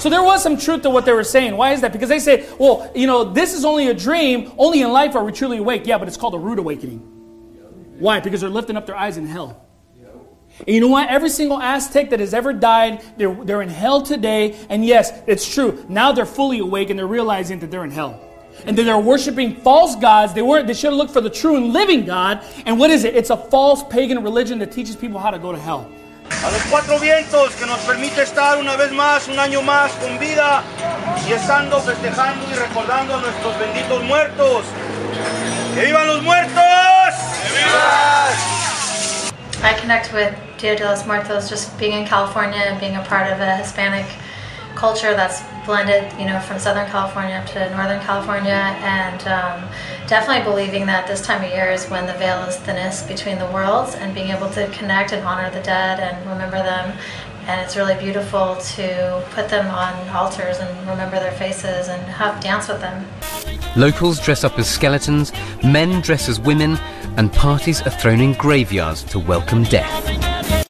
So there was some truth to what they were saying. Why is that? Because they say, well, you know, this is only a dream. Only in life are we truly awake. Yeah, but it's called a rude awakening. Why? Because they're lifting up their eyes in hell. And you know what? Every single Aztec that has ever died, they're in hell today. And yes, it's true. Now they're fully awake and they're realizing that they're in hell. And that they're worshiping false gods. They should have looked for the true and living God. And what is it? It's a false pagan religion that teaches people how to go to hell. A los cuatro vientos que nos permite estar una vez más, un año más con vida y estando festejando y recordando a nuestros benditos muertos. ¡Que vivan los muertos! I connect with Dia de los Muertos just being in California and being a part of a Hispanic culture that's blended, you know, from Southern California to Northern California, and definitely believing that this time of year is when the veil is thinnest between the worlds, and being able to connect and honor the dead and remember them. And it's really beautiful to put them on altars and remember their faces and dance with them. Locals dress up as skeletons, men dress as women, and parties are thrown in graveyards to welcome death.